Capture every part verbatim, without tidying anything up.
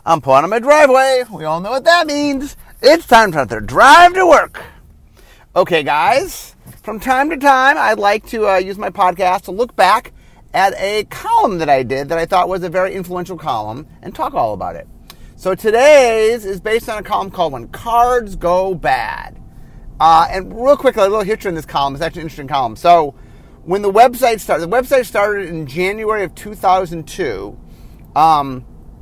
I'm pulling on my driveway. We all know what that means. It's time to the drive to work. Okay, guys. From time to time, I'd like to uh, use my podcast to look back at a column that I did that I thought was a very influential column and talk all about it. So today's is based on a column called When Cards Go Bad. Uh, and real quickly, a little history in this column. It's actually an interesting column. So when the website started, the website started in January of two thousand two. Um,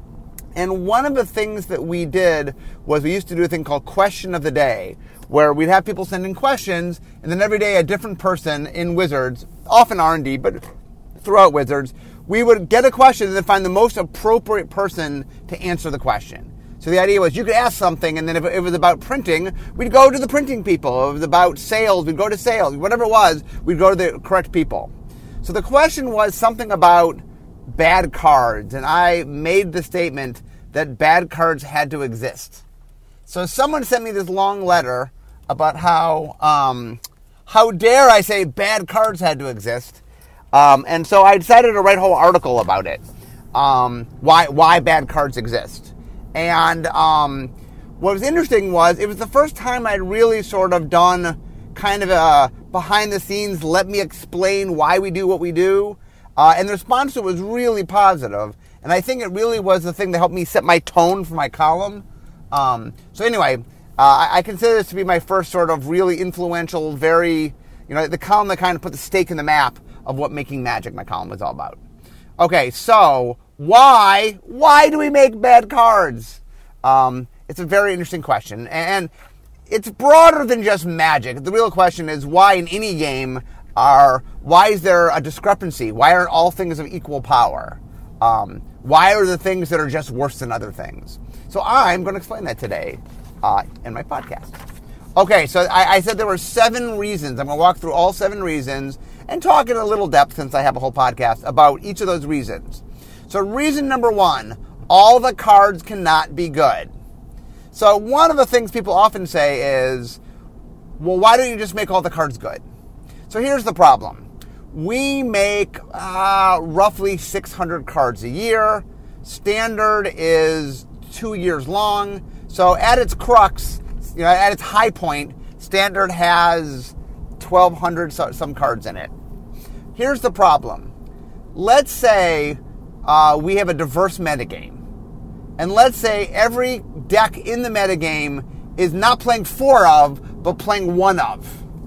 and one of the things that we did was we used to do a thing called Question of the Day, where we'd have people send in questions, and then every day a different person in Wizards, often R and D, but throughout Wizards, we would get a question and then find the most appropriate person to answer the question. So the idea was you could ask something, and then if it was about printing, we'd go to the printing people. If it was about sales, we'd go to sales. Whatever it was, we'd go to the correct people. So the question was something about bad cards, and I made the statement that bad cards had to exist. So someone sent me this long letter about how, um, how dare I say bad cards had to exist. Um, and so I decided to write a whole article about it, um, why why bad cards exist. And um, what was interesting was it was the first time I'd really sort of done kind of a behind-the-scenes, let me explain why we do what we do. Uh, and the response to it was really positive. And I think it really was the thing that helped me set my tone for my column. Um, so anyway, uh, I, I consider this to be my first sort of really influential, very, you know, the column that kind of put the stake in the map of what Making Magic, my column, was all about. Okay, so why, why do we make bad cards? Um, it's a very interesting question, and it's broader than just Magic. The real question is why in any game are, why is there a discrepancy? Why aren't all things of equal power? Um, why are the things that are just worse than other things? So I'm going to explain that today uh, in my podcast. Okay, so I, I said there were seven reasons. I'm going to walk through all seven reasons and talk in a little depth, since I have a whole podcast, about each of those reasons. So reason number one, all the cards cannot be good. So one of the things people often say is, well, why don't you just make all the cards good? So here's the problem. We make uh, roughly six hundred cards a year. Standard is two years long. So at its crux, you know, at its high point, Standard has twelve hundred some cards in it. Here's the problem. Let's say uh, we have a diverse metagame. And let's say every deck in the metagame is not playing four of, but playing one of.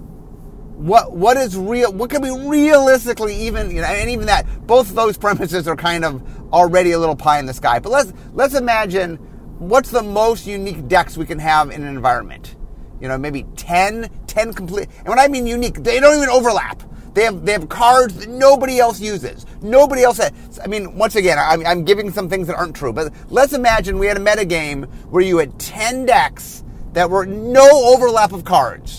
What what is real? What can we realistically even, you know, and even that, both of those premises are kind of already a little pie in the sky. But let's let's imagine what's the most unique decks we can have in an environment. You know, maybe ten, ten complete. And when I mean unique, they don't even overlap. They have they have cards that nobody else uses. Nobody else has. I mean, once again, I'm, I'm giving some things that aren't true. But let's imagine we had a metagame where you had ten decks that were no overlap of cards.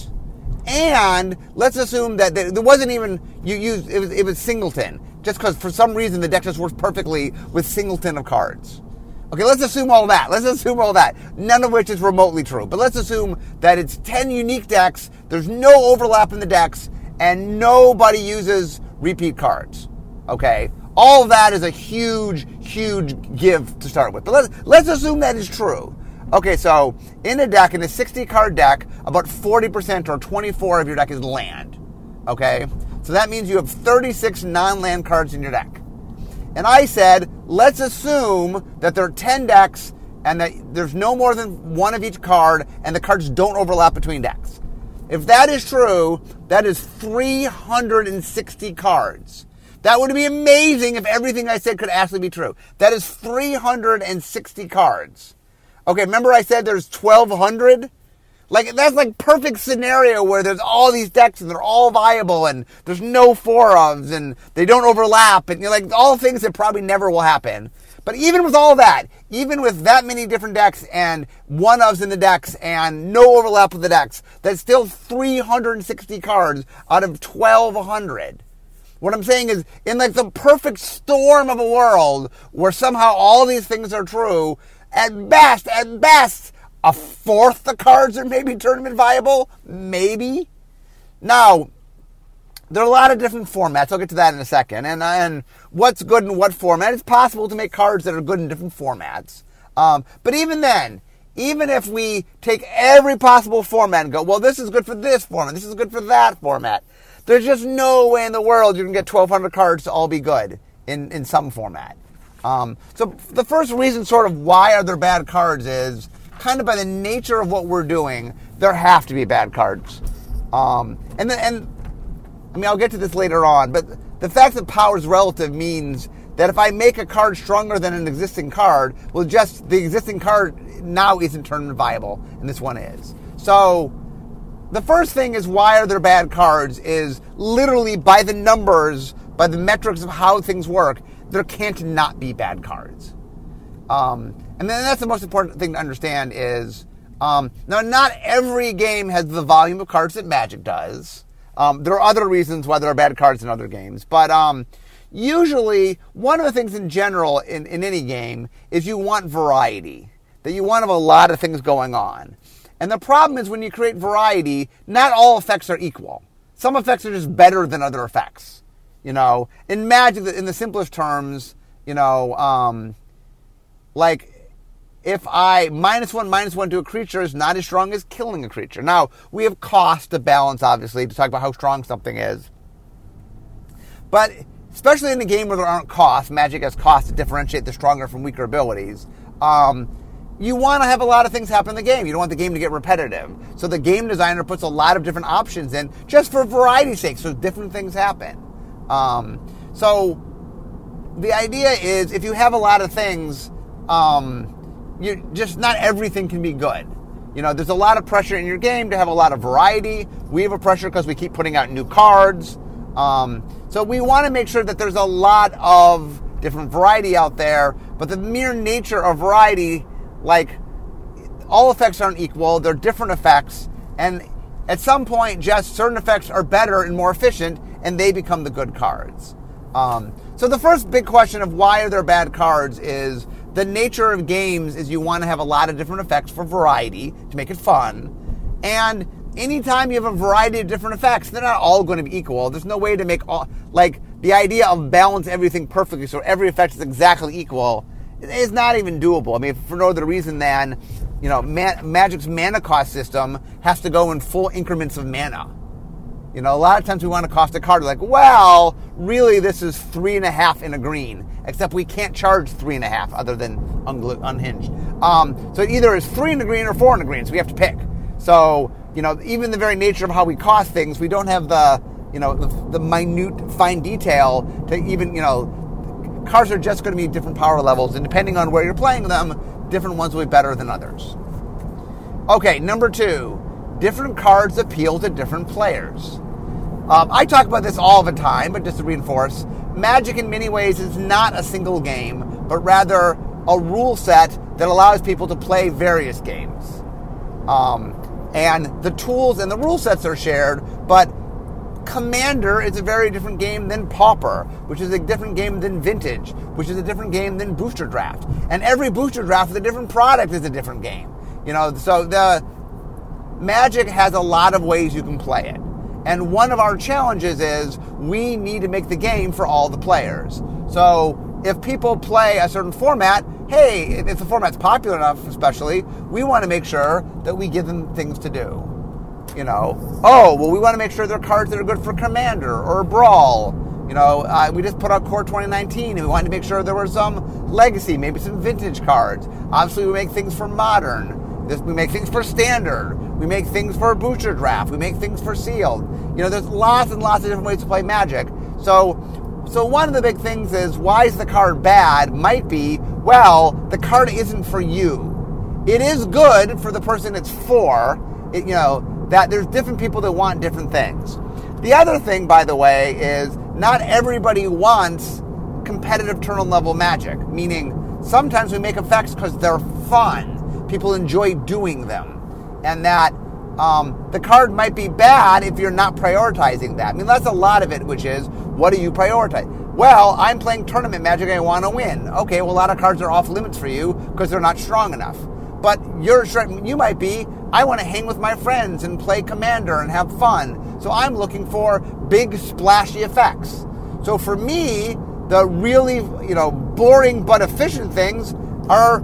And let's assume that there wasn't even, you used, it was, it was singleton. Just because for some reason the deck just works perfectly with singleton of cards. Okay, let's assume all that. Let's assume all that. None of which is remotely true. But let's assume that it's ten unique decks, there's no overlap in the decks, and nobody uses repeat cards. Okay? All of that is a huge, huge give to start with. But let's, let's assume that is true. Okay, so in a deck, in a sixty-card deck, about forty percent or twenty-four of your deck is land. Okay? So that means you have thirty-six non-land cards in your deck. And I said, let's assume that there are ten decks and that there's no more than one of each card and the cards don't overlap between decks. If that is true, that is three hundred sixty cards. That would be amazing if everything I said could actually be true. That is three hundred sixty cards. Okay, remember I said there's twelve hundred? Like, that's like perfect scenario where there's all these decks and they're all viable and there's no four-ofs and they don't overlap and you're like, all things that probably never will happen. But even with all that, even with that many different decks and one-ofs in the decks and no overlap with the decks, that's still three hundred sixty cards out of twelve hundred. What I'm saying is, in like the perfect storm of a world where somehow all these things are true, at best, at best, a fourth the cards are maybe tournament viable? Maybe. Now, there are a lot of different formats. I'll get to that in a second. And, and what's good in what format? It's possible to make cards that are good in different formats. Um, but even then, even if we take every possible format and go, well, this is good for this format, this is good for that format, there's just no way in the world you can get twelve hundred cards to all be good in, in some format. Um, so the first reason sort of why are there bad cards is kind of by the nature of what we're doing, there have to be bad cards. Um, and then, and I mean, I'll get to this later on, but the fact that power is relative means that if I make a card stronger than an existing card, well, just the existing card now isn't turned viable, and this one is. So the first thing is why are there bad cards is literally by the numbers, by the metrics of how things work, there can't not be bad cards. Um, and then that's the most important thing to understand is, um, now not every game has the volume of cards that Magic does. Um, there are other reasons why there are bad cards in other games, but um, usually one of the things in general in, in any game is you want variety, that you want to have a lot of things going on. And the problem is when you create variety, not all effects are equal. Some effects are just better than other effects. You know, in Magic, in the simplest terms, you know, um, like if I minus one, minus one to a creature is not as strong as killing a creature. Now, we have cost to balance, obviously, to talk about how strong something is. But especially in a game where there aren't costs, Magic has costs to differentiate the stronger from weaker abilities, um, you want to have a lot of things happen in the game. You don't want the game to get repetitive. So the game designer puts a lot of different options in just for variety's sake, so different things happen. Um, so the idea is if you have a lot of things, um, you just not everything can be good. You know, there's a lot of pressure in your game to have a lot of variety. We have a pressure because we keep putting out new cards. Um, so we want to make sure that there's a lot of different variety out there, but the mere nature of variety, like all effects aren't equal, they're different effects, and at some point just certain effects are better and more efficient, and they become the good cards. Um, so the first big question of why are there bad cards is the nature of games is you want to have a lot of different effects for variety to make it fun. And anytime you have a variety of different effects, they're not all going to be equal. There's no way to make all, like the idea of balance everything perfectly so every effect is exactly equal is not even doable. I mean, for no other reason than, you know, Ma- Magic's mana cost system has to go in full increments of mana. You know, a lot of times we want to cost a card like, well, really this is three and a half in a green, except we can't charge three and a half other than ungl- unhinged. Um, so it either is three in a green or four in a green, so we have to pick. So, you know, even the very nature of how we cost things, we don't have the, you know, the, the minute fine detail to even, you know, cards are just going to be different power levels, and depending on where you're playing them, different ones will be better than others. Okay, number two, different cards appeal to different players. Um, I talk about this all the time, but just to reinforce, Magic in many ways is not a single game, but rather a rule set that allows people to play various games. Um, and the tools and the rule sets are shared, but Commander is a very different game than Pauper, which is a different game than Vintage, which is a different game than Booster Draft. And every Booster Draft with a different product is a different game. You know, so the Magic has a lot of ways you can play it. And one of our challenges is we need to make the game for all the players. So if people play a certain format, hey, if the format's popular enough especially, we want to make sure that we give them things to do. You know, oh, well, we want to make sure there are cards that are good for Commander or Brawl. You know, uh, we just put out Core twenty nineteen, and we wanted to make sure there were some Legacy, maybe some Vintage cards. Obviously, we make things for Modern. This, we make things for Standard. We make things for Booster Draft. We make things for Sealed. You know, there's lots and lots of different ways to play Magic. So, so one of the big things is, why is the card bad? Might be, well, the card isn't for you. It is good for the person it's for. It, you know, that there's different people that want different things. The other thing, by the way, is not everybody wants competitive tournament level Magic, meaning sometimes we make effects because they're fun. People enjoy doing them. And that um, the card might be bad if you're not prioritizing that. I mean, that's a lot of it, which is, what do you prioritize? Well, I'm playing tournament Magic, I want to win. Okay, well, a lot of cards are off limits for you because they're not strong enough. But you're, you might be, I want to hang with my friends and play Commander and have fun. So I'm looking for big, splashy effects. So for me, the really, you know, boring but efficient things are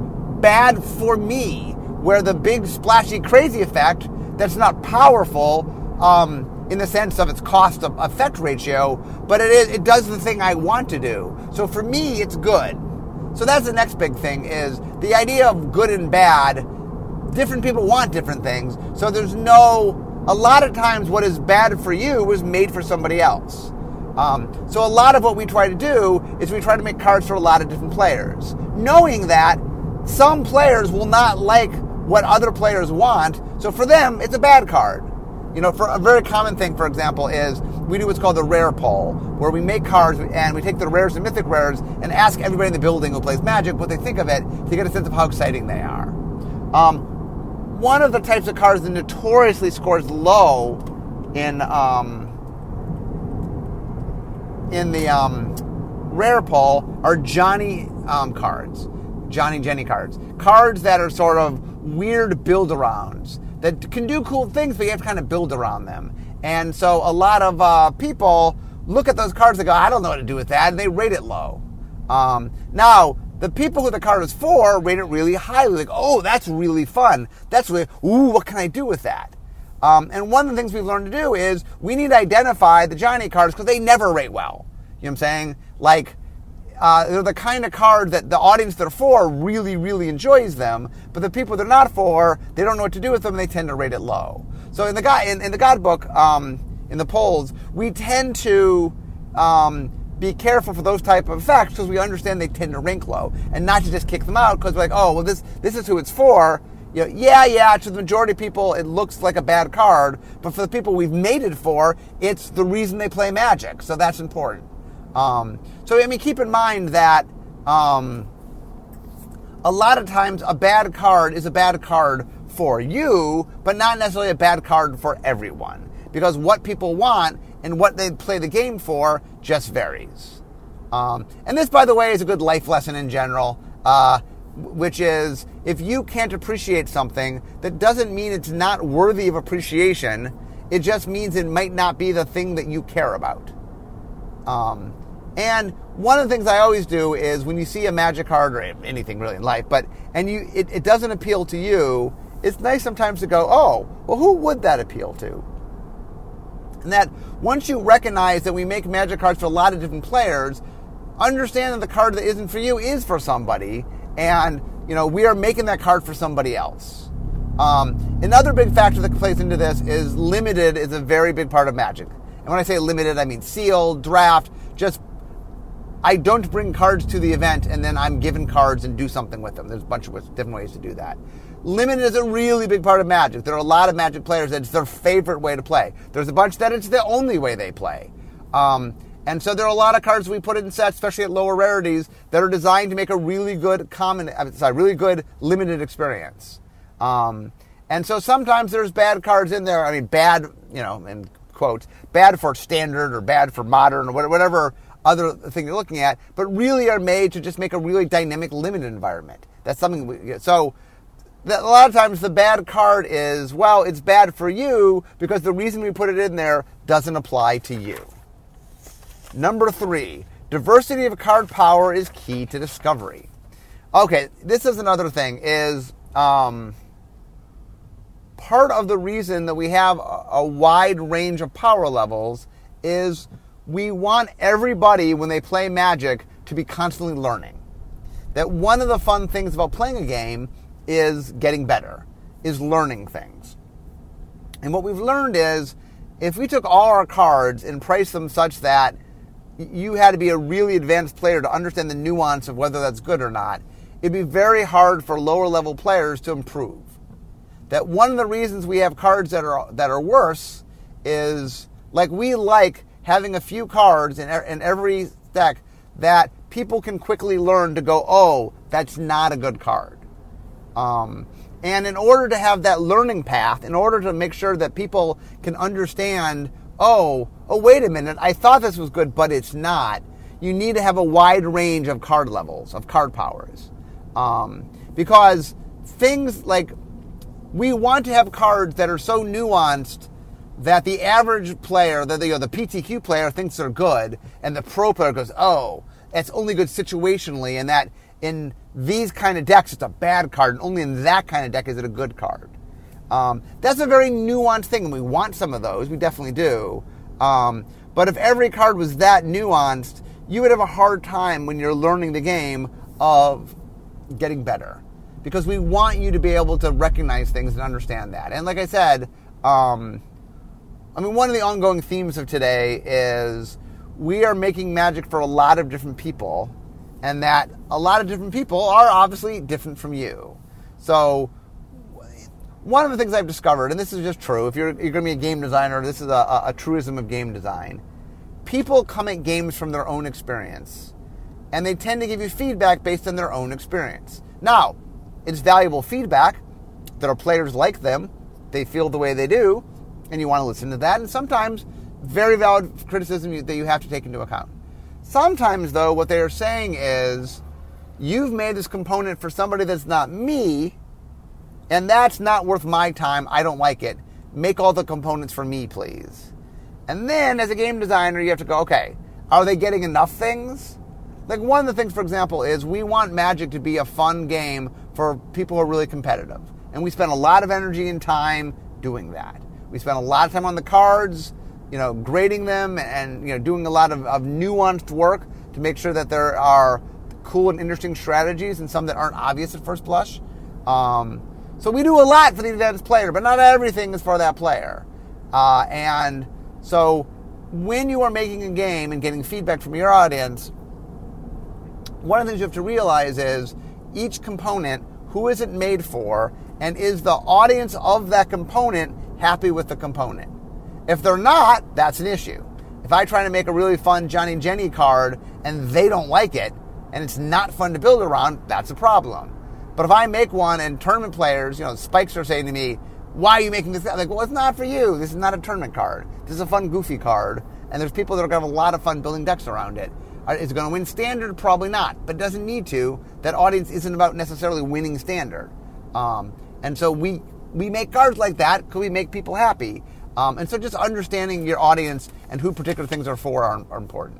bad for me, where the big splashy crazy effect that's not powerful um, in the sense of its cost of effect ratio, but it is, it does the thing I want to do. So for me, it's good. So that's the next big thing, is the idea of good and bad. Different people want different things. So there's no, a lot of times what is bad for you was made for somebody else. Um, so a lot of what we try to do is we try to make cards for a lot of different players, knowing that some players will not like what other players want. So for them, it's a bad card. You know, for a very common thing, for example, is we do what's called the rare poll, where we make cards and we take the rares and mythic rares and ask everybody in the building who plays Magic what they think of it to get a sense of how exciting they are. Um, one of the types of cards that notoriously scores low in um, in the um, rare poll are Johnny um, cards, Johnny Jenny cards, cards that are sort of weird build-arounds that can do cool things, but you have to kind of build around them. And so a lot of uh, people look at those cards and go, I don't know what to do with that, and they rate it low. Um, now, the people who the card is for rate it really highly, like, oh, that's really fun. That's really, ooh, what can I do with that? Um, and one of the things we've learned to do is we need to identify the Johnny cards because they never rate well. You know what I'm saying? Like, Uh, they're the kind of card that the audience they're for really, really enjoys them, but the people they're not for, they don't know what to do with them, and they tend to rate it low. So in the God, in, in the God book, um, in the polls, we tend to um, be careful for those type of effects because we understand they tend to rank low, and not to just kick them out because we're like, oh, well, this this is who it's for. You know, yeah, yeah, to the majority of people, it looks like a bad card, but for the people we've made it for, it's the reason they play Magic, so that's important. Um, so, I mean, keep in mind that um, a lot of times a bad card is a bad card for you, but not necessarily a bad card for everyone. Because what people want and what they play the game for just varies. Um, and this, by the way, is a good life lesson in general, uh, which is if you can't appreciate something, that doesn't mean it's not worthy of appreciation. It just means it might not be the thing that you care about. Um, and one of the things I always do is when you see a Magic card or anything really in life, but and you it, it doesn't appeal to you, it's nice sometimes to go, oh, well, who would that appeal to? And that once you recognize that we make Magic cards for a lot of different players, understand that the card that isn't for you is for somebody, and you know we are making that card for somebody else. Um, another big factor that plays into this is limited is a very big part of Magic. And when I say limited, I mean sealed, draft, just I don't bring cards to the event and then I'm given cards and do something with them. There's a bunch of different ways to do that. Limited is a really big part of Magic. There are a lot of Magic players that it's their favorite way to play. There's a bunch that it's the only way they play. Um, and so there are a lot of cards we put in sets, especially at lower rarities, that are designed to make a really good common, sorry, really good limited experience. Um, and so sometimes there's bad cards in there. I mean, bad, you know, in quotes, bad for standard or bad for modern or whatever other thing you're looking at, but really are made to just make a really dynamic limited environment. That's something we, so that a lot of times the bad card is, well, it's bad for you because the reason we put it in there doesn't apply to you. Number three, diversity of card power is key to discovery. Okay, this is another thing, is um, part of the reason that we have a, a wide range of power levels is we want everybody, when they play Magic, to be constantly learning. That one of the fun things about playing a game is getting better, is learning things. And what we've learned is, if we took all our cards and priced them such that you had to be a really advanced player to understand the nuance of whether that's good or not, it'd be very hard for lower level players to improve. That one of the reasons we have cards that are that are worse is, like, we like having a few cards in, in every deck that people can quickly learn to go, oh, that's not a good card. Um, and in order to have that learning path, in order to make sure that people can understand, oh, oh, wait a minute, I thought this was good, but it's not, you need to have a wide range of card levels, of card powers. Um, because things like, we want to have cards that are so nuanced that the average player, the, you know, the P T Q player thinks they're good, and the pro player goes, oh, it's only good situationally, and that in these kind of decks, it's a bad card, and only in that kind of deck is it a good card. Um, that's a very nuanced thing, and we want some of those. We definitely do. Um, but if every card was that nuanced, you would have a hard time when you're learning the game of getting better. Because we want you to be able to recognize things and understand that. And like I said, um, I mean, one of the ongoing themes of today is we are making Magic for a lot of different people, and that a lot of different people are obviously different from you. So one of the things I've discovered, and this is just true, if you're, you're going to be a game designer, this is a, a, a truism of game design. People come at games from their own experience, and they tend to give you feedback based on their own experience. Now, it's valuable feedback. There are players like them. They feel the way they do, and you want to listen to that. And sometimes, very valid criticism that you have to take into account. Sometimes, though, what they are saying is, you've made this component for somebody that's not me, and that's not worth my time. I don't like it. Make all the components for me, please. And then, as a game designer, you have to go, okay, are they getting enough things? Like, one of the things, for example, is we want Magic to be a fun game for people who are really competitive. And we spend a lot of energy and time doing that. We spend a lot of time on the cards, you know, grading them and, you know, doing a lot of, of nuanced work to make sure that there are cool and interesting strategies and some that aren't obvious at first blush. Um, so we do a lot for the advanced player, but not everything is for that player. Uh, and so when you are making a game and getting feedback from your audience, one of the things you have to realize is each component, who is it made for, and is the audience of that component happy with the component? If they're not, that's an issue. If I try to make a really fun Johnny Jenny card and they don't like it, and it's not fun to build around, that's a problem. But if I make one and tournament players, you know, Spikes are saying to me, why are you making this? I'm like, well, it's not for you. This is not a tournament card. This is a fun, goofy card. And there's people that are going to have a lot of fun building decks around it. Is it going to win Standard? Probably not. But it doesn't need to. That audience isn't about necessarily winning Standard. Um, and so we, we make cards like that because we make people happy. Um, and so just understanding your audience and who particular things are for are, are important.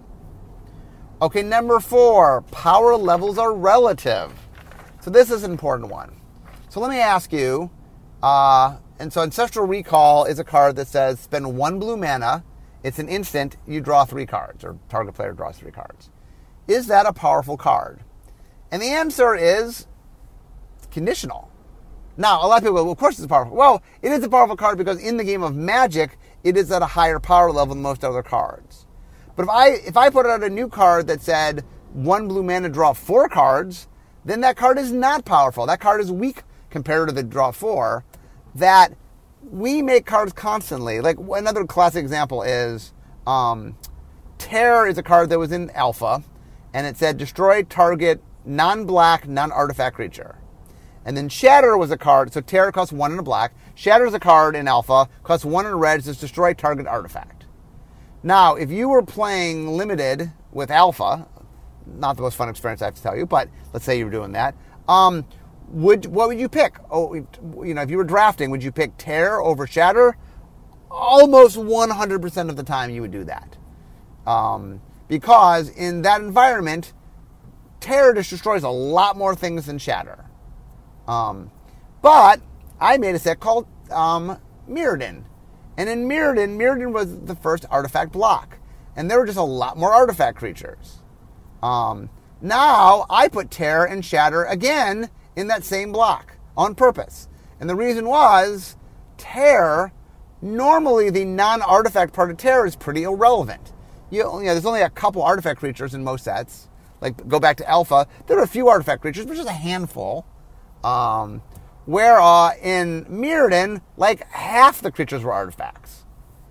Okay, number four, power levels are relative. So this is an important one. So let me ask you, uh, and so Ancestral Recall is a card that says spend one blue mana. It's an instant, you draw three cards, or target player draws three cards. Is that a powerful card? And the answer is conditional. Now, a lot of people go, well, of course it's powerful. Well, it is a powerful card because in the game of Magic, it is at a higher power level than most other cards. But if I if I put out a new card that said one blue mana, draw four cards, then that card is not powerful. That card is weak compared to the draw four. That we make cards constantly. Like another classic example is um, Terror is a card that was in Alpha, and it said destroy target non-black, non-artifact creature. And then Shatter was a card, so Terror costs one in a black. Shatter is a card in Alpha, costs one in a red, says destroy target artifact. Now, if you were playing Limited with Alpha, not the most fun experience I have to tell you, but let's say you were doing that, um, would what would you pick? Oh, you know, if you were drafting, would you pick Terror over Shatter? Almost one hundred percent of the time you would do that. Um, because in that environment, Terror just destroys a lot more things than Shatter. Um, but I made a set called um, Mirrodin. And in Mirrodin, Mirrodin was the first artifact block. And there were just a lot more artifact creatures. Um, now, I put Terror and Shatter again in that same block on purpose. And the reason was, Terror, normally the non-artifact part of Terror is pretty irrelevant. You, you know, there's only a couple artifact creatures in most sets. Like, go back to Alpha, there are a few artifact creatures, but just a handful. Um, where uh, in Mirrodin, like half the creatures were artifacts.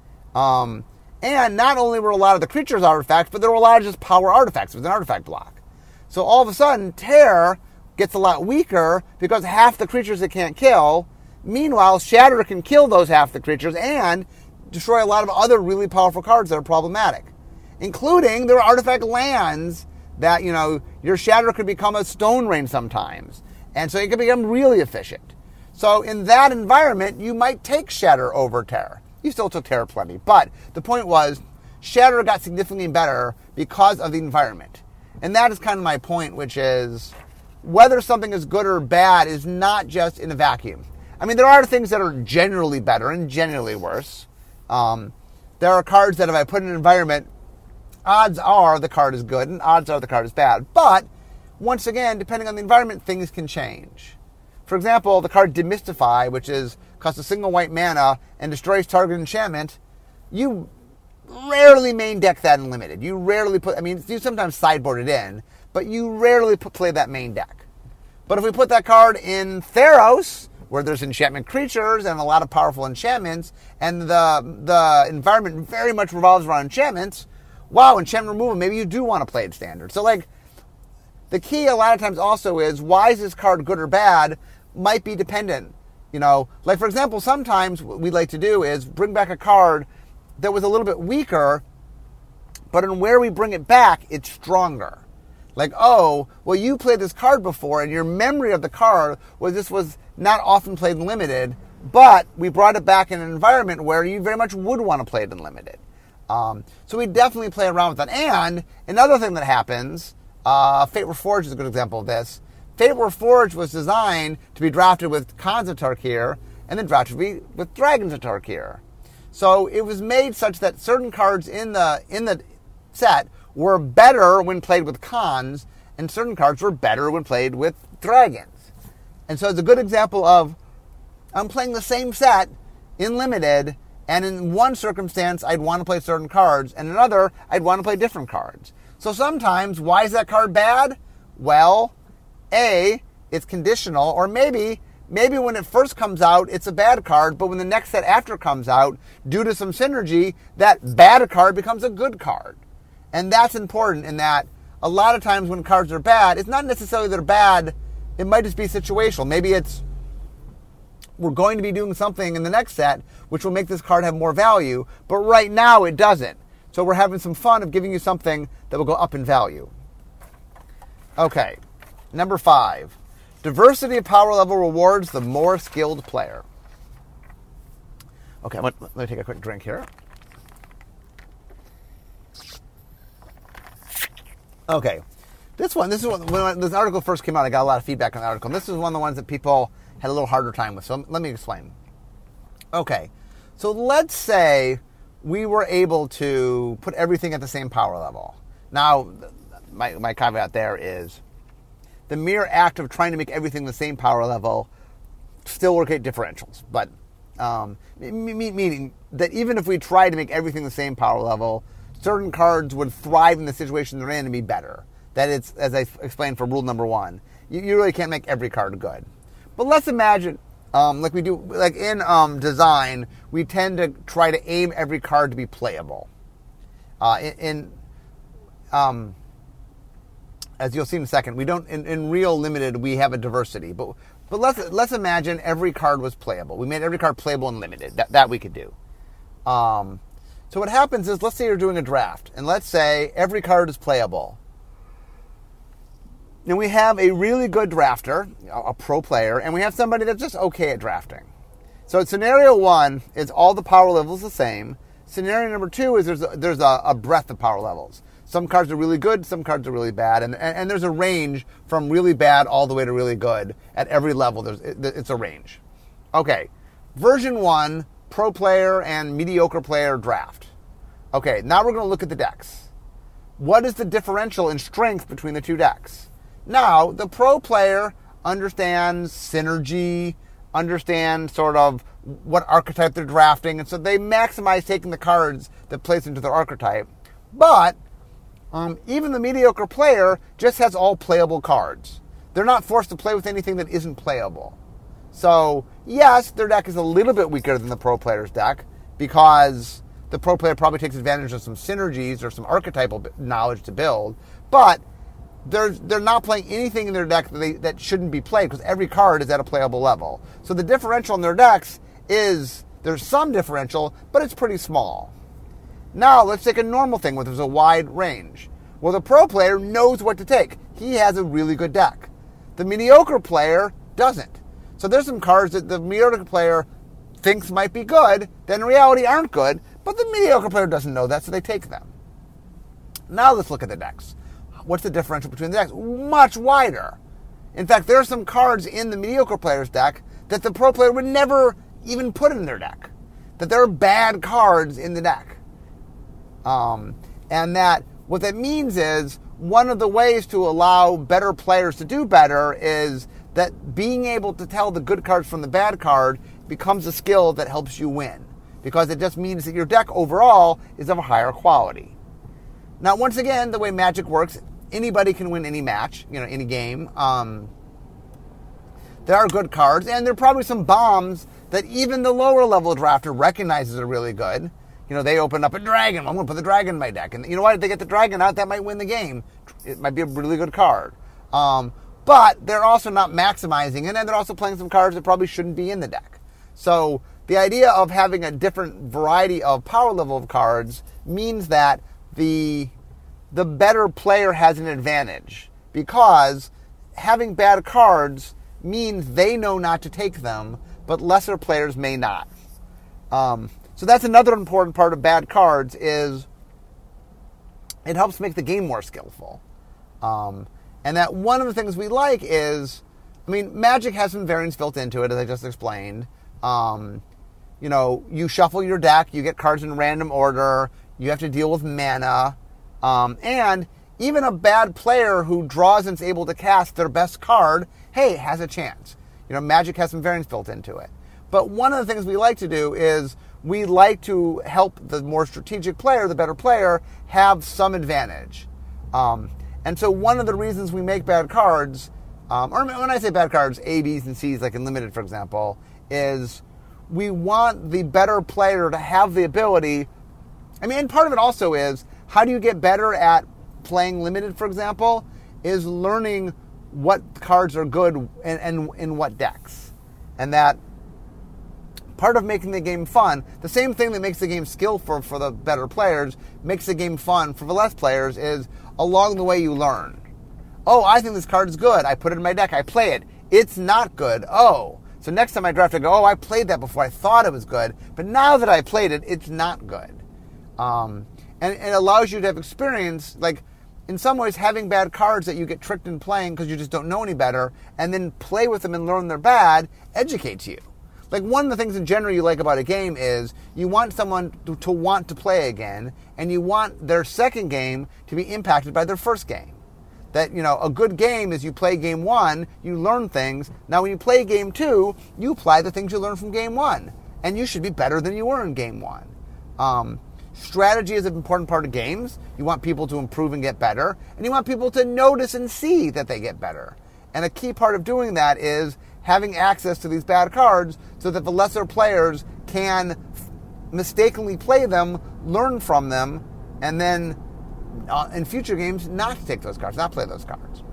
Um, and not only were a lot of the creatures artifacts, but there were a lot of just power artifacts. It was an artifact block. So all of a sudden, Terror gets a lot weaker because half the creatures it can't kill. Meanwhile, Shatter can kill those half the creatures and destroy a lot of other really powerful cards that are problematic. Including, there are artifact lands that, you know, your Shatter could become a Stone Rain sometimes. And so it can become really efficient. So in that environment, you might take Shatter over Terror. You still took Terror plenty. But the point was, Shatter got significantly better because of the environment. And that is kind of my point, which is, whether something is good or bad is not just in a vacuum. I mean, there are things that are generally better and generally worse. Um, there are cards that if I put in an environment, odds are the card is good and odds are the card is bad. But, once again, depending on the environment, things can change. For example, the card Demystify, which is costs a single white mana and destroys target enchantment, you rarely main deck that in limited. You rarely put, I mean, you sometimes sideboard it in, but you rarely put, play that main deck. But if we put that card in Theros, where there's enchantment creatures and a lot of powerful enchantments, and the the environment very much revolves around enchantments, wow, enchantment removal, maybe you do want to play it standard. So, like, the key a lot of times also is, why is this card good or bad, might be dependent. You know, like, for example, sometimes what we like to do is bring back a card that was a little bit weaker, but in where we bring it back, it's stronger. Like, oh, well, you played this card before, and your memory of the card was this was not often played in limited, but we brought it back in an environment where you very much would want to play it in limited. Um, so we definitely play around with that. And another thing that happens, uh, Fate Reforged is a good example of this. Fate Reforged was designed to be drafted with Khans of Tarkir, and then drafted to be with Dragons of Tarkir. So it was made such that certain cards in the in the set were better when played with Khans, and certain cards were better when played with Dragons. And so it's a good example of, I'm playing the same set in limited, and in one circumstance I'd want to play certain cards, and in another I'd want to play different cards. So sometimes, why is that card bad? Well, A, it's conditional, or maybe maybe when it first comes out, it's a bad card, but when the next set after comes out, due to some synergy, that bad card becomes a good card. And that's important in that a lot of times when cards are bad, it's not necessarily they're bad, it might just be situational. Maybe it's, we're going to be doing something in the next set which will make this card have more value, but right now it doesn't. So we're having some fun of giving you something that will go up in value. Okay, number five. Diversity of power level rewards the more skilled player. Okay, let me take a quick drink here. Okay, this one, this is one, when this article first came out, I got a lot of feedback on the article. And this is one of the ones that people had a little harder time with. So let me explain. Okay, so let's say we were able to put everything at the same power level. Now, my, my caveat there is the mere act of trying to make everything the same power level still will create differentials. But um, meaning that even if we tried to make everything the same power level, certain cards would thrive in the situation they're in and be better. That it's, as I explained for rule number one, you, you really can't make every card good. But let's imagine, um, like we do, like in um, design, we tend to try to aim every card to be playable. Uh, in, in um, as you'll see in a second, we don't in, in real limited we have a diversity, but but let's let's imagine every card was playable. We made every card playable in limited. That that we could do. Um, So what happens is, let's say you're doing a draft, and let's say every card is playable. And we have a really good drafter, a pro player, and we have somebody that's just okay at drafting. So scenario one is all the power levels the same. Scenario number two is there's a, there's a, a breadth of power levels. Some cards are really good, some cards are really bad, and, and, and there's a range from really bad all the way to really good. At every level, there's it, it's a range. Okay, version one, pro player and mediocre player draft. Okay, now we're going to look at the decks. What is the differential in strength between the two decks? Now, the pro player understands synergy, understands sort of what archetype they're drafting, and so they maximize taking the cards that plays into their archetype. But um, even the mediocre player just has all playable cards. They're not forced to play with anything that isn't playable. So, yes, their deck is a little bit weaker than the pro player's deck because the pro player probably takes advantage of some synergies or some archetypal knowledge to build, but they're they're not playing anything in their deck that, they, that shouldn't be played because every card is at a playable level. So the differential in their decks is, there's some differential, but it's pretty small. Now, let's take a normal thing where there's a wide range. Well, the pro player knows what to take. He has a really good deck. The mediocre player doesn't. So there's some cards that the mediocre player thinks might be good, that in reality aren't good, but the mediocre player doesn't know that, so they take them. Now let's look at the decks. What's the differential between the decks? Much wider. In fact, there are some cards in the mediocre player's deck that the pro player would never even put in their deck. That there are bad cards in the deck. Um, and that what that means is one of the ways to allow better players to do better is that being able to tell the good cards from the bad card becomes a skill that helps you win. Because it just means that your deck overall is of a higher quality. Now, once again, the way Magic works, anybody can win any match, you know, any game. Um, there are good cards, and there are probably some bombs that even the lower level drafter recognizes are really good. You know, they open up a dragon. I'm going to put the dragon in my deck. And you know what? If they get the dragon out, that might win the game. It might be a really good card. Um, but they're also not maximizing it, and they're also playing some cards that probably shouldn't be in the deck. So the idea of having a different variety of power level of cards means that the the better player has an advantage, because having bad cards means they know not to take them, but lesser players may not. Um, so that's another important part of bad cards, is it helps make the game more skillful. Um, and that one of the things we like is, I mean, Magic has some variance built into it, as I just explained. Um, you know, you shuffle your deck, you get cards in random order, you have to deal with mana, um, and even a bad player who draws and is able to cast their best card, hey, has a chance. You know, Magic has some variance built into it. But one of the things we like to do is we like to help the more strategic player, the better player, have some advantage. Um, and so one of the reasons we make bad cards, um, or when I say bad cards, A, Bs, and Cs, like in Limited, for example, is we want the better player to have the ability. I mean, and part of it also is, how do you get better at playing Limited, for example, is learning what cards are good and, and in what decks. And that part of making the game fun, the same thing that makes the game skillful for the better players, makes the game fun for the less players, is along the way you learn. Oh, I think this card is good. I put it in my deck. I play it. It's not good. Oh. So next time I draft, I go, oh, I played that before. I thought it was good. But now that I played it, it's not good. Um, and it allows you to have experience, like, in some ways, having bad cards that you get tricked in playing because you just don't know any better, and then play with them and learn they're bad, educates you. Like, one of the things in general you like about a game is you want someone to, to want to play again, and you want their second game to be impacted by their first game. That, you know, a good game is you play game one, you learn things. Now, when you play game two, you apply the things you learned from game one, and you should be better than you were in game one. Um, strategy is an important part of games. You want people to improve and get better, and you want people to notice and see that they get better. And a key part of doing that is having access to these bad cards so that the lesser players can mistakenly play them, learn from them, and then uh, in future games not take those cards, not play those cards.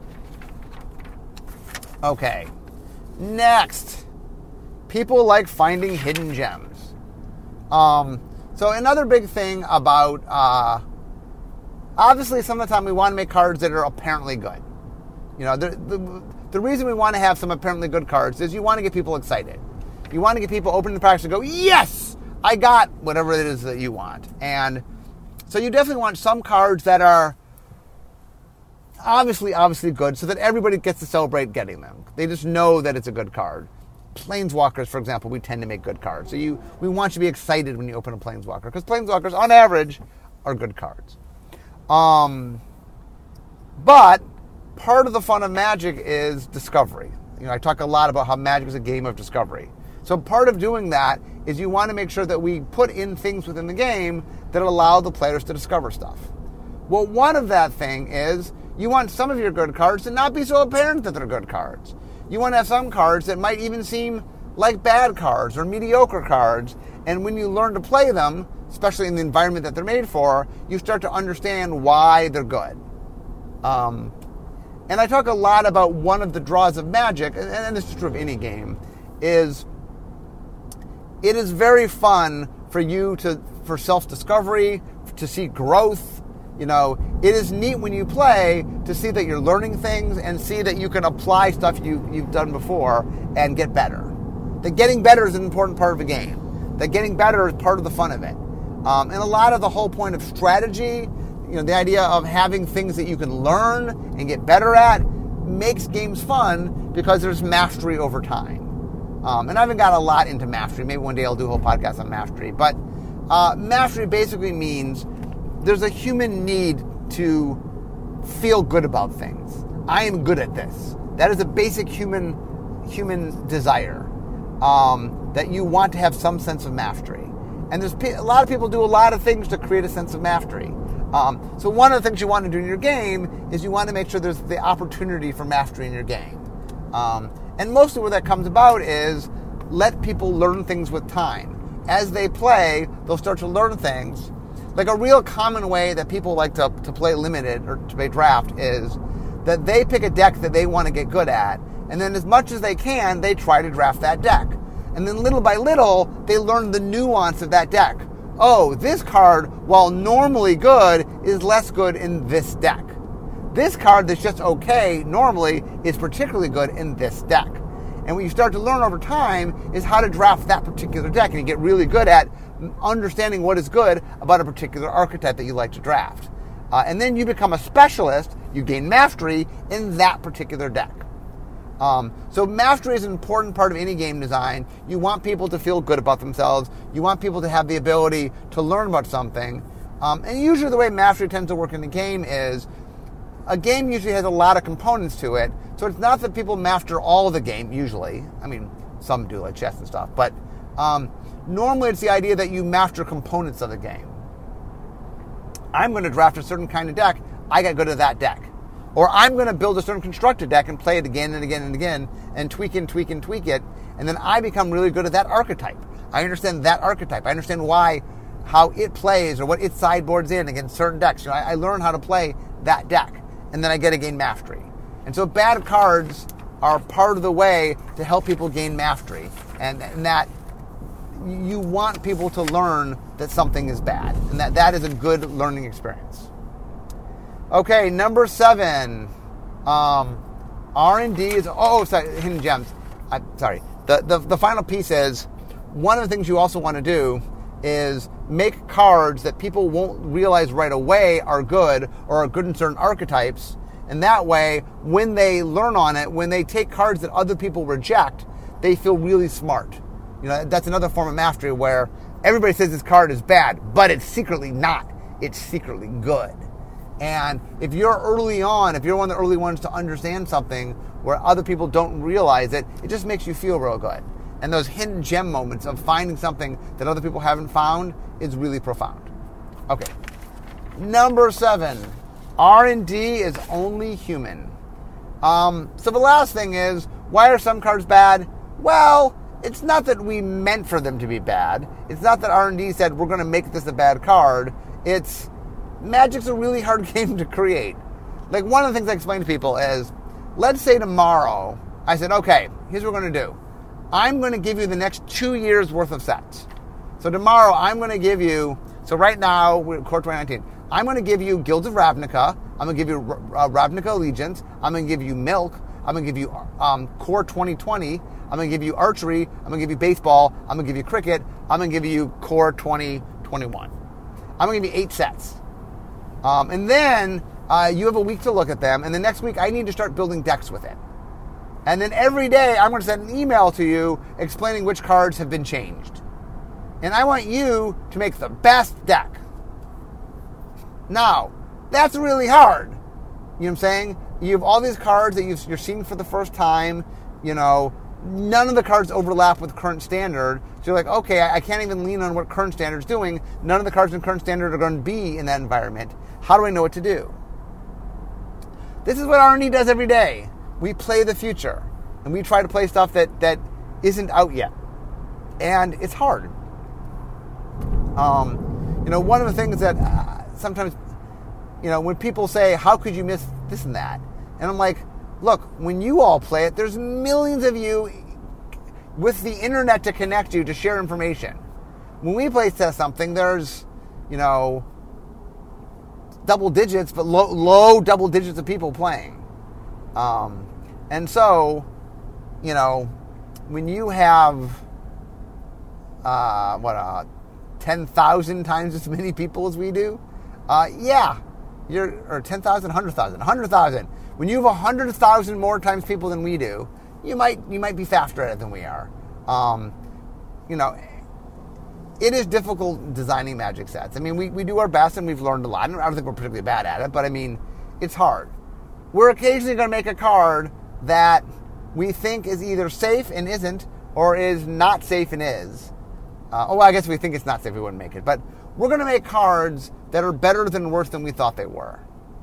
Okay, next. People like finding hidden gems. Um, so another big thing about, uh, obviously some of the time we want to make cards that are apparently good. You know, the, the, the reason we want to have some apparently good cards is you want to get people excited. You want to get people opening the packs and go, yes, I got whatever it is that you want. And so you definitely want some cards that are obviously, obviously good so that everybody gets to celebrate getting them. They just know that it's a good card. Planeswalkers, for example, we tend to make good cards. So you, we want you to be excited when you open a Planeswalker, because Planeswalkers, on average, are good cards. Um, but part of the fun of Magic is discovery. You know, I talk a lot about how Magic is a game of discovery. So part of doing that is you want to make sure that we put in things within the game that allow the players to discover stuff. Well, one of that thing is you want some of your good cards to not be so apparent that they're good cards. You want to have some cards that might even seem like bad cards or mediocre cards, and when you learn to play them, especially in the environment that they're made for, you start to understand why they're good. Um, and I talk a lot about one of the draws of Magic, and, and this is true of any game, is it is very fun for you to, for self-discovery, to see growth. You know, it is neat when you play to see that you're learning things and see that you can apply stuff you, you've done before and get better. That getting better is an important part of a game. That getting better is part of the fun of it. Um, and a lot of the whole point of strategy, you know, the idea of having things that you can learn and get better at makes games fun because there's mastery over time. Um, and I haven't got a lot into mastery. Maybe one day I'll do a whole podcast on mastery. But uh, mastery basically means there's a human need to feel good about things. I am good at this. That is a basic human human desire, um, that you want to have some sense of mastery. And there's a lot of people do a lot of things to create a sense of mastery. Um, so one of the things you want to do in your game is you want to make sure there's the opportunity for mastery in your game. Um, and mostly where that comes about is let people learn things with time. As they play, they'll start to learn things. Like a real common way that people like to, to play limited or to play draft is that they pick a deck that they want to get good at, and then as much as they can, they try to draft that deck. And then little by little, they learn the nuance of that deck. Oh, this card, while normally good, is less good in this deck. This card that's just okay normally is particularly good in this deck. And what you start to learn over time is how to draft that particular deck, and you get really good at understanding what is good about a particular archetype that you like to draft. Uh, and then you become a specialist, you gain mastery in that particular deck. Um, so mastery is an important part of any game design. You want people to feel good about themselves. You want people to have the ability to learn about something. Um, and usually the way mastery tends to work in the game is a game usually has a lot of components to it. So it's not that people master all the game, usually. I mean, some do, like chess and stuff. But um, normally it's the idea that you master components of the game. I'm going to draft a certain kind of deck. I got good at that deck. Or I'm going to build a certain constructed deck and play it again and again and again and tweak and tweak and tweak it. And then I become really good at that archetype. I understand that archetype. I understand why, how it plays or what its sideboard's in against certain decks. You know, I, I learn how to play that deck. And then I get to gain mastery. And so bad cards are part of the way to help people gain mastery. And, and that you want people to learn that something is bad. And that that is a good learning experience. Okay, number seven. Um, R and D is... Oh, sorry, hidden gems. I, sorry. The, the, the final piece is, one of the things you also want to do is make cards that people won't realize right away are good or are good in certain archetypes. And that way, when they learn on it, when they take cards that other people reject, they feel really smart. You know, that's another form of mastery where everybody says this card is bad, but it's secretly not. It's secretly good. And if you're early on, if you're one of the early ones to understand something where other people don't realize it, it just makes you feel real good. And those hidden gem moments of finding something that other people haven't found is really profound. Okay. Number seven. R and D is only human. Um, so the last thing is, why are some cards bad? Well, it's not that we meant for them to be bad. It's not that R and D said, we're going to make this a bad card. It's, Magic's a really hard game to create. Like, one of the things I explain to people is, let's say tomorrow, I said, okay, here's what we're going to do. I'm going to give you the next two years worth of sets. So tomorrow, I'm going to give you, so right now, we're Core twenty nineteen, I'm going to give you Guilds of Ravnica, I'm going to give you uh, Ravnica Allegiance, I'm going to give you Milk, I'm going to give you um, Core twenty twenty, I'm going to give you Archery, I'm going to give you Baseball, I'm going to give you Cricket, I'm going to give you Core twenty twenty-one. I'm going to give you eight sets. Um, and then uh, you have a week to look at them, and the next week I need to start building decks with it. And then every day I'm going to send an email to you explaining which cards have been changed. And I want you to make the best deck. Now, that's really hard. You know what I'm saying? You have all these cards that you've, you're seeing for the first time. You know, none of the cards overlap with current standard. So you're like, okay, I, I can't even lean on what current standard's doing. None of the cards in current standard are going to be in that environment. How do I know what to do? This is what R and D does every day. We play the future. And we try to play stuff that, that isn't out yet. And it's hard. Um, you know, one of the things that uh, sometimes, you know, when people say, how could you miss this and that? And I'm like, look, when you all play it, there's millions of you with the internet to connect you to share information. When we play test something, there's, you know, double digits, but low, low double digits of people playing. Um, and so, you know, when you have, uh, what, uh, ten thousand times as many people as we do, uh, yeah, you're, or ten thousand, one hundred thousand, one hundred thousand. When you have one hundred thousand more times people than we do, you might you might be faster at it than we are. Um, you know, it is difficult designing Magic sets. I mean, we, we do our best and we've learned a lot. I don't think we're particularly bad at it, but I mean, it's hard. We're occasionally going to make a card that we think is either safe and isn't, or is not safe and is. Uh, oh, well, I guess if we think it's not safe, we wouldn't make it. But we're going to make cards that are better than worse than we thought they were.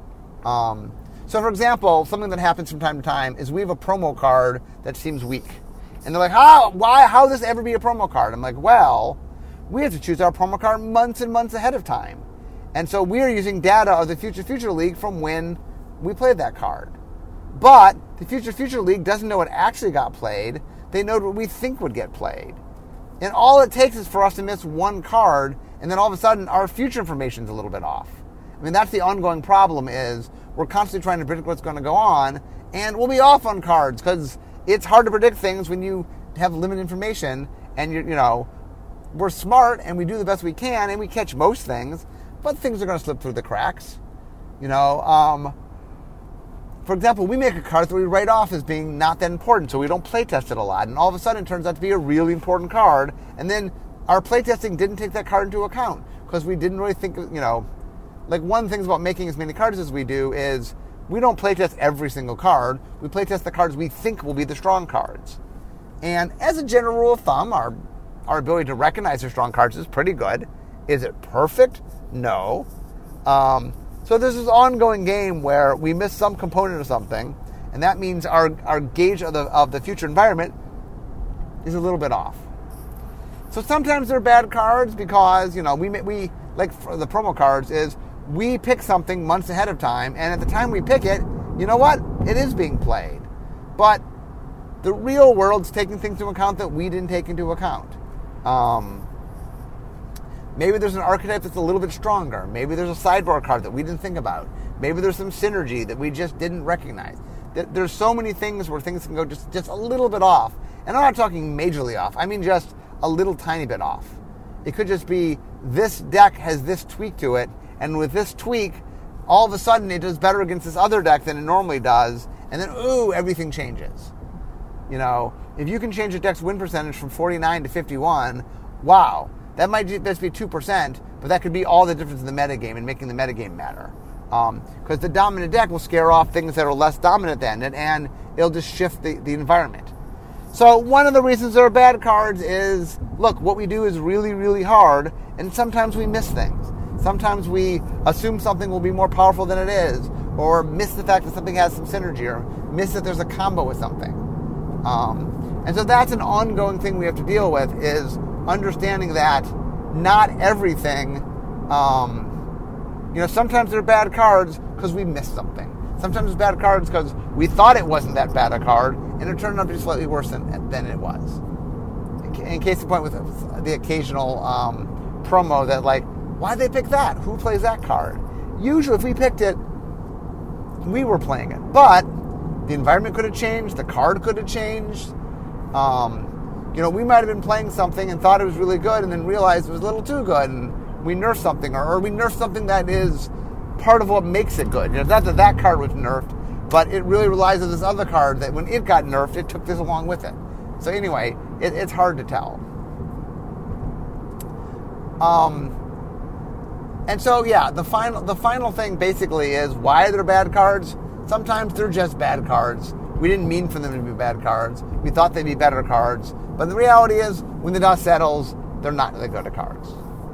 Um, so, for example, something that happens from time to time is we have a promo card that seems weak. And they're like, how, why, how does this ever be a promo card? I'm like, well, we have to choose our promo card months and months ahead of time. And so we are using data of the Future Future League from when we played that card. But the Future Future League doesn't know what actually got played. They know what we think would get played. And all it takes is for us to miss one card, and then all of a sudden our future information is a little bit off. I mean, that's the ongoing problem, is we're constantly trying to predict what's going to go on, and we'll be off on cards because it's hard to predict things when you have limited information, and you're, you know, we're smart and we do the best we can and we catch most things, but things are going to slip through the cracks. You know, um, for example, we make a card that we write off as being not that important, so we don't play test it a lot, and all of a sudden it turns out to be a really important card, and then our playtesting didn't take that card into account because we didn't really think, you know, like one of the things about making as many cards as we do is we don't playtest every single card. We playtest the cards we think will be the strong cards. And as a general rule of thumb, our our ability to recognize the strong cards is pretty good. Is it perfect? No. Um, so there's this ongoing game where we miss some component of something, and that means our, our gauge of the of the future environment is a little bit off. So sometimes they're bad cards because, you know, we we like for the promo cards is we pick something months ahead of time, and at the time we pick it, you know what? It is being played. But the real world's taking things into account that we didn't take into account. Um, maybe there's an archetype that's a little bit stronger. Maybe there's a sideboard card that we didn't think about. Maybe there's some synergy that we just didn't recognize. There's so many things where things can go just, just a little bit off. And I'm not talking majorly off. I mean just a little tiny bit off. It could just be this deck has this tweak to it, and with this tweak, all of a sudden it does better against this other deck than it normally does, and then, ooh, everything changes. You know, if you can change a deck's win percentage from forty-nine to fifty-one, wow, that might just be two percent, but that could be all the difference in the metagame and making the metagame matter. Because um, the dominant deck will scare off things that are less dominant than it, and it'll just shift the, the environment. So one of the reasons there are bad cards is, look, what we do is really, really hard, and sometimes we miss things. Sometimes we assume something will be more powerful than it is, or miss the fact that something has some synergy, or miss that there's a combo with something. Um, and so that's an ongoing thing we have to deal with, is understanding that not everything, um, you know, sometimes they're bad cards because we missed something. Sometimes it's bad cards because we thought it wasn't that bad a card, and it turned out to be slightly worse than, than it was. In case in point with the occasional um, promo that, like, why'd they pick that? Who plays that card? Usually, if we picked it, we were playing it. But the environment could have changed. The card could have changed. Um, you know, we might have been playing something and thought it was really good and then realized it was a little too good, and we nerfed something. Or, or we nerfed something that is part of what makes it good. You know, not that that card was nerfed, but it really relies on this other card that when it got nerfed, it took this along with it. So anyway, it, it's hard to tell. Um, and so, yeah, the final the final thing basically is, why are there bad cards? Sometimes they're just bad cards. We didn't mean for them to be bad cards. We thought they'd be better cards. But the reality is, when the dust settles, they're not that good of cards.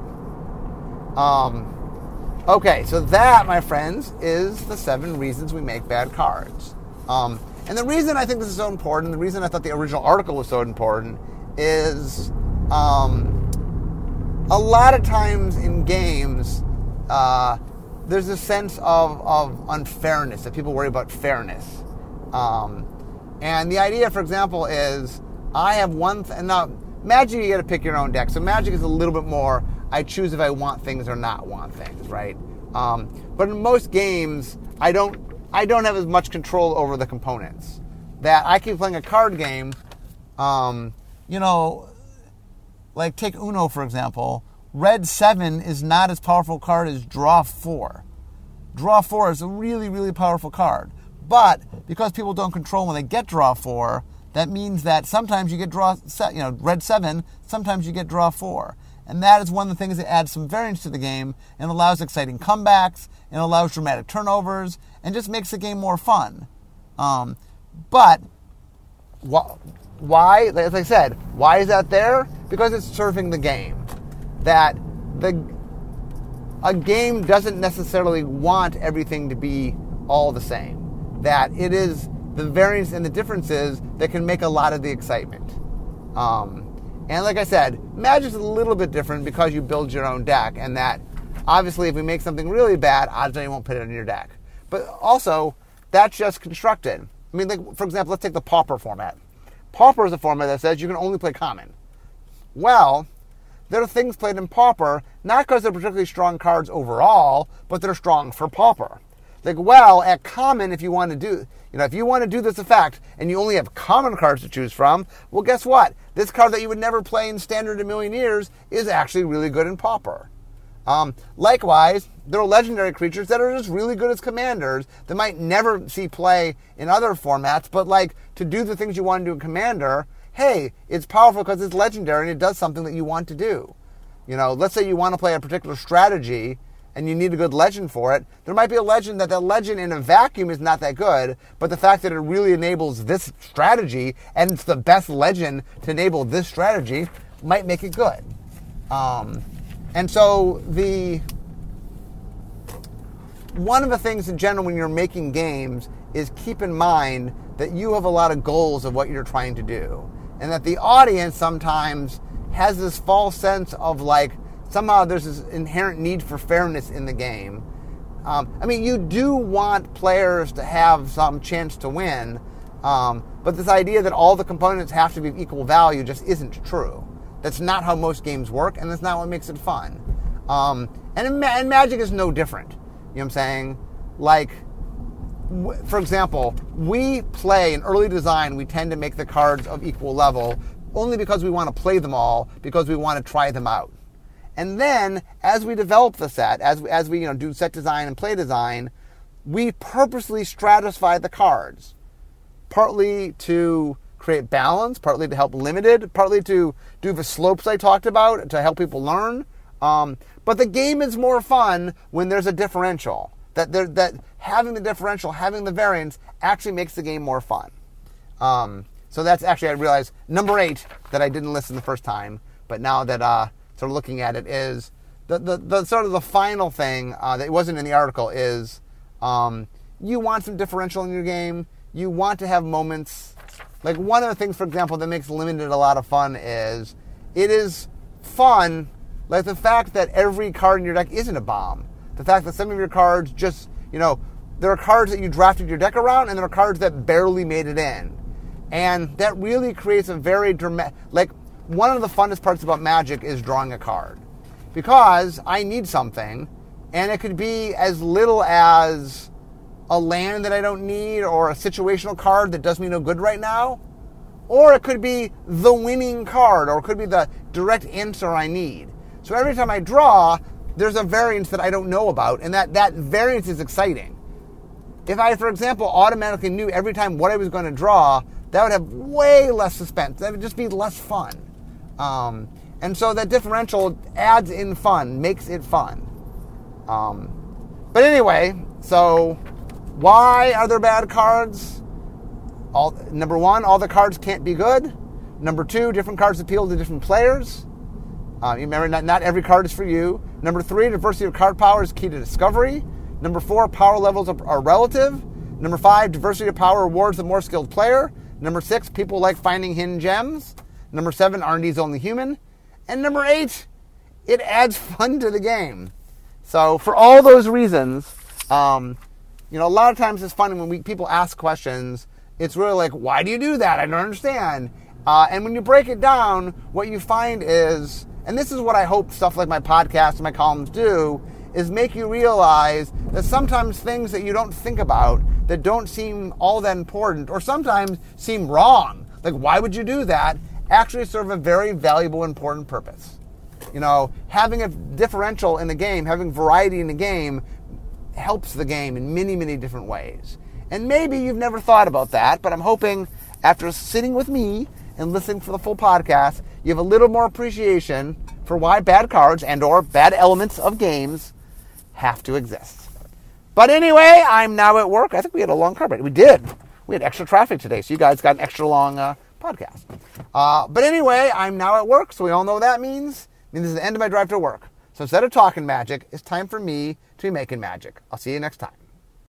Um... Okay, so that, my friends, is the seven reasons we make bad cards. Um, and the reason I think this is so important, the reason I thought the original article was so important, is um, a lot of times in games, uh, there's a sense of, of unfairness, that people worry about fairness. Um, and the idea, for example, is I have one... Th- now, Magic, you got to pick your own deck. So Magic is a little bit more... I choose if I want things or not want things, right? Um, but in most games, I don't I don't have as much control over the components. That I keep playing a card game, um, you know, like take Uno, for example. Red seven is not as powerful a card as Draw four. Draw four is a really, really powerful card. But because people don't control when they get draw four, that means that sometimes you get draw, you know, red seven, sometimes you get draw four. And that is one of the things that adds some variance to the game and allows exciting comebacks and allows dramatic turnovers and just makes the game more fun. Um, but wh- why, as I said, why is that there? Because it's serving the game. That the a game doesn't necessarily want everything to be all the same. That it is the variance and the differences that can make a lot of the excitement. Um, and like I said, Magic's a little bit different because you build your own deck, and that obviously if we make something really bad, odds are you won't put it in your deck. But also, that's just constructed. I mean, like for example, let's take the Pauper format. Pauper is a format that says you can only play common. Well, there are things played in Pauper, not because they're particularly strong cards overall, but they're strong for Pauper. Like, well, at common, if you want to do, you know, if you want to do this effect and you only have common cards to choose from, well, guess what? This card that you would never play in Standard in a million years is actually really good in Pauper. Um, likewise, there are legendary creatures that are just really good as commanders that might never see play in other formats, but like to do the things you want to do in Commander, hey, it's powerful because it's legendary and it does something that you want to do. You know, let's say you want to play a particular strategy and you need a good legend for it. There might be a legend that the legend in a vacuum is not that good, but the fact that it really enables this strategy and it's the best legend to enable this strategy might make it good. Um, and so the one of the things in general when you're making games is keep in mind that you have a lot of goals of what you're trying to do. And that the audience sometimes has this false sense of like, somehow there's this inherent need for fairness in the game. Um, I mean, you do want players to have some chance to win, um, but this idea that all the components have to be of equal value just isn't true. That's not how most games work, and that's not what makes it fun. Um, and, and Magic is no different. You know what I'm saying? Like, w- for example, we play in early design, we tend to make the cards of equal level only because we want to play them all, because we want to try them out. And then, as we develop the set, as we, as we you know do set design and play design, we purposely stratify the cards, partly to create balance, partly to help limited, partly to do the slopes I talked about to help people learn. Um, but the game is more fun when there's a differential. That there, that having the differential, having the variance, actually makes the game more fun. Um, so that's actually, I realized, number eight that I didn't listen the first time, but now that uh, sort of looking at it is the, the, the sort of the final thing uh, that wasn't in the article is um, you want some differential in your game. You want to have moments. Like one of the things, for example, that makes Limited a lot of fun is it is fun, like the fact that every card in your deck isn't a bomb. The fact that some of your cards just, you know, there are cards that you drafted your deck around and there are cards that barely made it in. And that really creates a very dramatic, like one of the funnest parts about Magic is drawing a card. Because I need something, and it could be as little as a land that I don't need or a situational card that does me no good right now, or it could be the winning card, or it could be the direct answer I need. So every time I draw, there's a variance that I don't know about, and that, that variance is exciting. If I, for example, automatically knew every time what I was going to draw, that would have way less suspense. That would just be less fun. Um, and so that differential adds in fun, makes it fun. Um, but anyway, so why are there bad cards? All, number one, all the cards can't be good. Number two, different cards appeal to different players. Uh, you remember, not, not every card is for you. Number three, diversity of card power is key to discovery. Number four, power levels are, are relative. Number five, diversity of power rewards the more skilled player. Number six, people like finding hidden gems. Number seven, R and D is only human. And number eight, it adds fun to the game. So for all those reasons, um, you know, a lot of times it's funny when we, people ask questions, it's really like, why do you do that? I don't understand. Uh, and when you break it down, what you find is, and this is what I hope stuff like my podcast and my columns do, is make you realize that sometimes things that you don't think about, that don't seem all that important, or sometimes seem wrong, like why would you do that, actually serve a very valuable, important purpose. You know, having a differential in the game, having variety in the game, helps the game in many, many different ways. And maybe you've never thought about that, but I'm hoping after sitting with me and listening for the full podcast, you have a little more appreciation for why bad cards and or bad elements of games have to exist. But anyway, I'm now at work. I think we had a long car break. We did. We had extra traffic today, so you guys got an extra long uh, podcast. Uh, but anyway, I'm now at work, so we all know what that means. It means this is the end of my drive to work. So instead of talking magic, it's time for me to be making magic. I'll see you next time.